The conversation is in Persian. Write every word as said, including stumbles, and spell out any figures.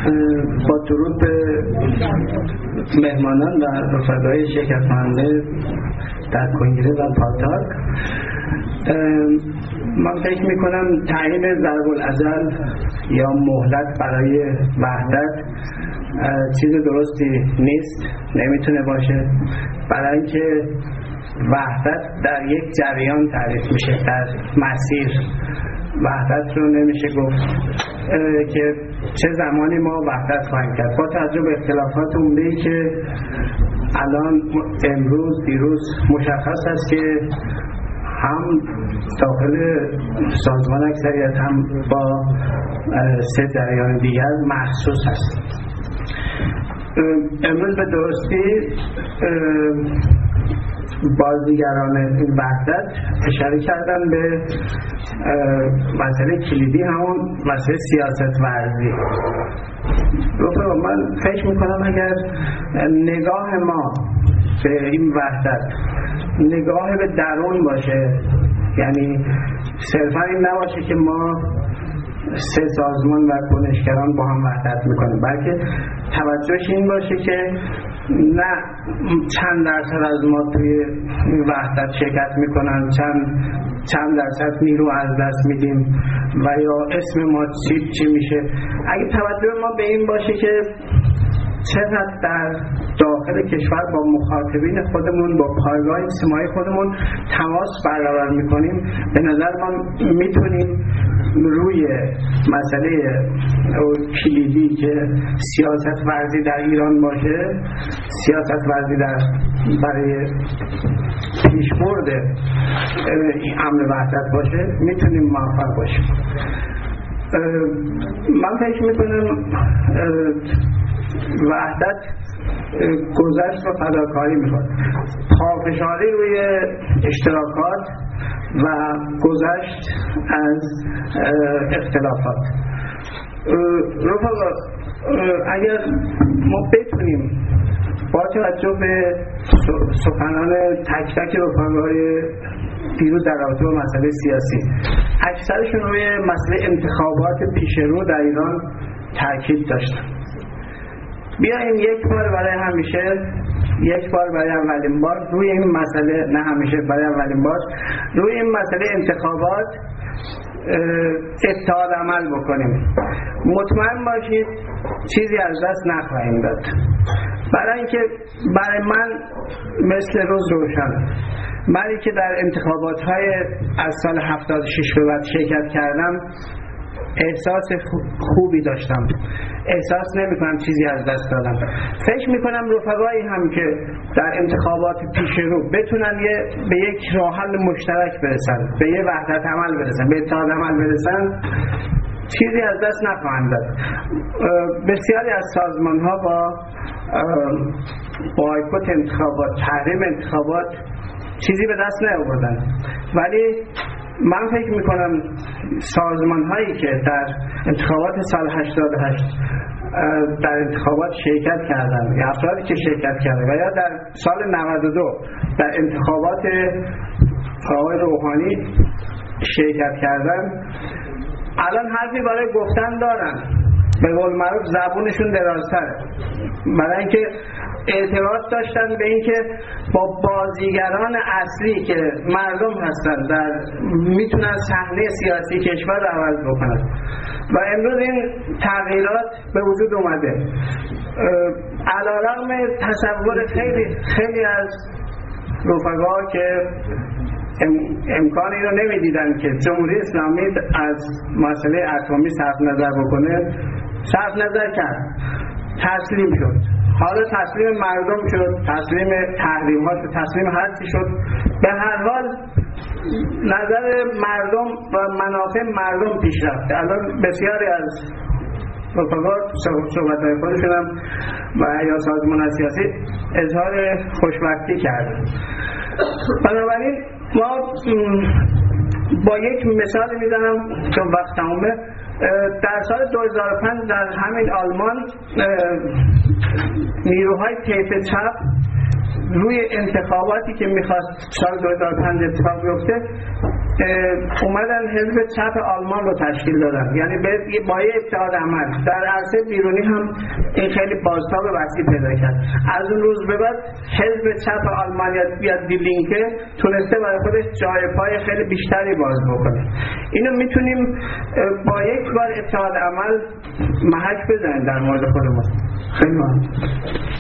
با درود به مهمانان و رفقای شرکت کننده در کنگره و پالتاک، من فکر میکنم تعیین ضرب العضل یا مهلت برای وحدت چیز درستی نیست، نمیتونه باشه، برای اینکه وحدت در یک جریان تعریف میشه، در مسیر. وحدت رو نمیشه گفت که چه زمانی ما وحدت خواهیم کرد. با توجه به اختلافات عمده‌ای که الان امروز دیروز مشخص است که هم داخل سازمان اکثریت هم با سه جریان دیگر مخصوص است. امروز به درستی بازیگران این وحدت اشاره کردن به مسئله کلیدی، همون مسئله سیاست ورزی. رفقا، من فکر میکنم اگر نگاه ما به این وحدت نگاه به درون باشه، یعنی صرفا این نباشه که ما سه سازمان و کنشگران با هم وحدت میکنیم، بلکه توجهش این باشه که نه چند درصد از ما توی وحدت شرکت میکنن، چند چند درصد نیرو از دست میدیم و یا اسم ما چی چی میشه. اگه توجه ما به این باشه که چقدر در داخل کشور با مخاطبین خودمون، با پایگاه اجتماعی خودمون تماس برقرار میکنیم، به نظر ما میتونیم روی مسئله کلیدی که سیاست ورزی در ایران باشه، سیاست ورزی در برای پیشبرد امر وحدت باشه، میتونیم موفق باشیم. من فکر میکنم وحدت گذشت و فداکاری میخواد، پافشاری روی اشتراکات و گذشت از اختلافات. رفقا، اگر ما بتونیم با توجه به سخنان تک تک رفقای دیروز در رابطه با مسئله سیاسی، اکثرشون روی مسئله انتخابات پیش رو در ایران تاکید داشتن، بیاییم یک بار برای همیشه، یک بار برای اولین بار روی این مسئله، نه همیشه، برای اولین بار روی این مسئله انتخابات اتحاد عمل بکنیم. مطمئن باشید چیزی از دست نخواهیم داد، برای اینکه برای من مثل روز روشن، منی که در انتخابات های از سال هفتاد و شش به بعد شرکت کردم احساس خوبی داشتم، احساس نمی کنم چیزی از دست دادم. فکر می کنم رفقایی هم که در انتخابات پیش رو بتونن یه به یک راه حل مشترک برسن، به یه وحدت عمل برسن، به اتحاد عمل برسن، چیزی از دست نخواهند داد. بسیاری از سازمان ها با بایکوت انتخابات، تحریم انتخابات چیزی به دست نیاوردن، ولی من فکر میکنم سازمان هایی که در انتخابات سال هشتاد و هشت در انتخابات شرکت کردن، یا افرادی که شرکت کردن، و یا در سال نود و دو در انتخابات آقای روحانی شرکت کردن، الان حرفی برای گفتن دارن، به قول معروف زبونشون درازتره، برای اینکه اعتراض داشتن به اینکه با بازیگران اصلی که مردم هستن در میتونن صحنه سیاسی کشور رو عوض بکنن و امروز این تغییرات به وجود اومده. علیرغم تصور خیلی خیلی از رفقا که امکان این رو نمیدیدن که جمهوری اسلامی از مسئله اتمی صرف نظر بکنه، صرف نظر کرد، تسلیم شد، حالا تسلیم مردم شد، تسلیم تحریمات شد، تسلیم هرچی شد. به هر حال نظر مردم و منافع مردم پیش رفته. الان بسیاری از رفقا صحبت‌های خودشون هم و یا سازمان سیاسی اظهار خوشبختی کردن. بنابراین ما با یک مثال میزنم چون وقت تمومه. در سال دو هزار و پنج در همین آلمان نیروهای طیف چپ روی انتخاباتی که میخواست سال دو هزار و پنج اتفاق بیفته اومدن حزب چپ آلمان رو تشکیل دادن، یعنی با یه اتحاد عمل در عرصه بیرونی هم این خیلی بازتاب وسیع پیدا کرد. از اون روز به بعد حزب چپ آلمان یا دی لینکه تونسته برای خودش جای پای خیلی بیشتری باز بکنه. اینو میتونیم با یک بار اتحاد عمل محک بزنیم در مورد خودمون. خیلی ممنون.